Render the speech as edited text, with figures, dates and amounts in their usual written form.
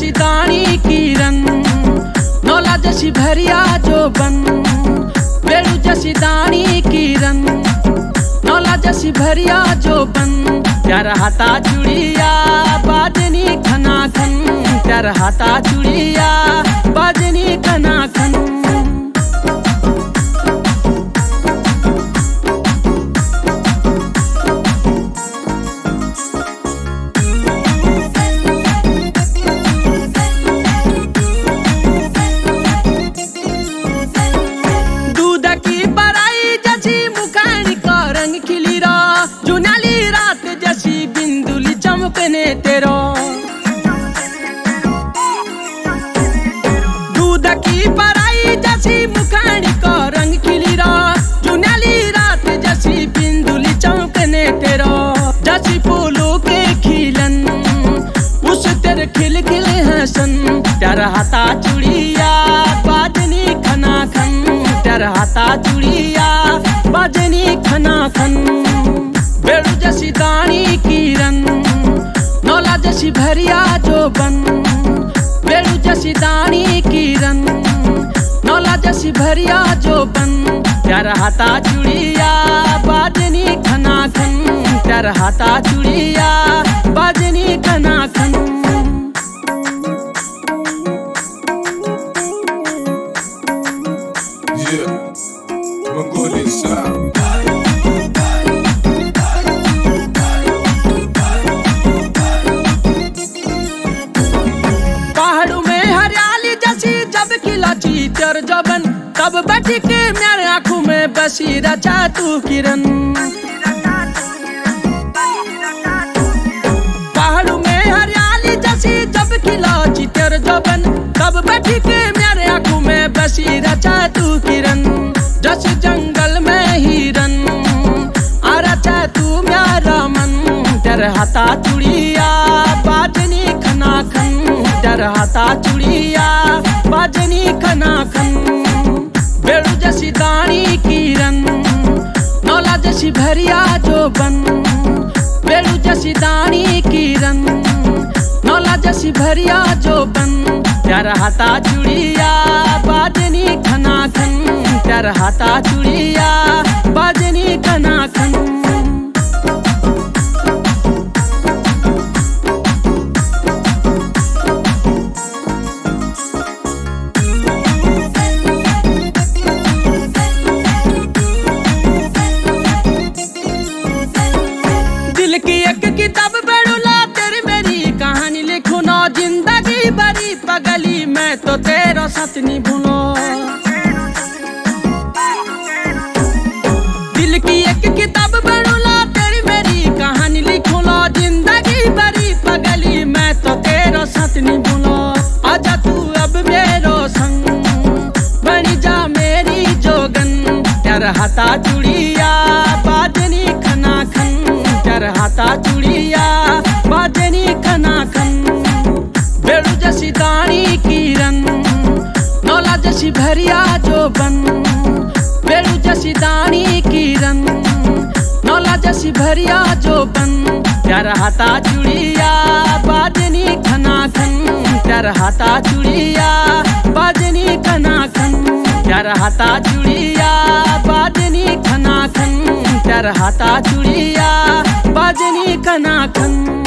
जैसी दानी किरण, नौला जैसी भरिया जो बन। बेड़ू जैसी दानी किरण, नौला जैसी भरिया जो बन। प्यार हाथा चूड़िया बाजनी खना खन, प्यार हाथा चूड़िया बाजनी खना खन। तेरो दूध की पराई जैसी मुखानी का रंग खिलीरा, चुनाली रात जैसी बिंदुली चमकने तेरो। जैसी फूलों के खिलन उस तेरे खिल खिल हसन, तेरा हाथा चूड़िया बाजनी खना खन, तेरा हाथा चूड़िया बाजनी खना खन। बेड़ू जैसी दानी किरण, नौला जैसी भरिया जो बन। बेड़ू जैसी दानी किरण, नौला जैसी भरिया जो बन। प्यार हाथा चूड़िया बाजनी खना खन, प्यार हाथा चूड़िया बाजनी खना खन। तेर जबन तब बैठ के मेरे आंखों में बसी रचा तू किरण। पहाड़ों में हरियाली जैसी जब खिलाची तेर जबन, तब बैठ के मेरे आंखों में बसी रचा तू किरण। जैसे जंगल में हिरन आ रचा तू मेरा मन, तेरे हाथा चूड़िया बाजनी खना खन, तेरे हाथा चूड़िया बाजनी खना खन। बेड़ू जैसी दानी किरण, नौला जैसी भरिया जो बन। बेड़ू जैसी दानी किरण, नौला जैसी भरिया जो बन। प्यार हाथा चूड़िया बाजनी खना खन, प्यार हाथा चूड़िया बाजनी खना खन। दिल की एक किताब बेड़ूला तेरी मेरी कहानी लिखूं ना, जिंदगी भरी पगली मैं तो तेरा साथ नहीं भूलो। दिल की एक किताब बेड़ूला तेरी मेरी कहानी लिखूं ना, जिंदगी भरी पगली मैं तो तेरा साथ नहीं भूलो। आजा तू अब मेरो संग बनी जा मेरी जोगन, तेरा हाथा चूड़िया बाजनी खना खन, तेरा हाथा चूड़िया बाजनी खना खन। बेड़ू जैसी दानी किरण, नौला जैसी भरिया जो बन। बेड़ू जैसी दानी किरण, नौला जैसी भरिया जो बन। प्यार हाथा चूड़िया बाजनी खना खन, तेरा हाथा चूड़िया बाजनी खना खन। प्यार हाथा चूड़िया बाजनी खना खन, तेरा हाथा चूड़िया बाजनी खना खन।